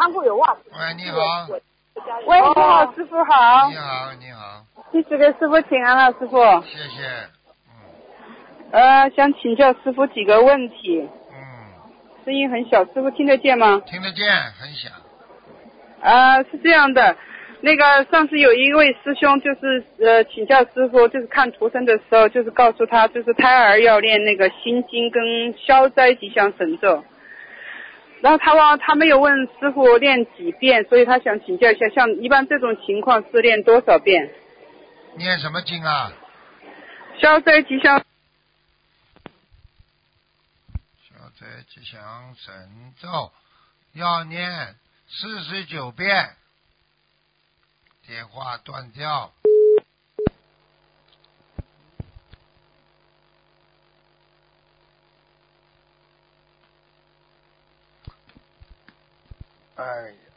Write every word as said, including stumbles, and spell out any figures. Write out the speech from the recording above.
仓库有袜子。 喂，你好。 喂，你好，师傅好。 你好，你好。 弟子给师傅请安了，师傅。 谢谢。 呃，想请教师傅几个问题。 嗯。 声音很小，师傅听得见吗？ 听得见，很响。 呃，是这样的，那个上次有一位师兄就是呃请教师傅，就是看图腾的时候，就是告诉他，就是胎儿要练那个心经跟消灾吉祥神咒。然后他问，他没有问师傅练几遍，所以他想请教一下，像一般这种情况是练多少遍？ 念什么经啊？ 消灾吉祥。 消灾吉祥神咒要念四十九遍。电话断掉。哎呀。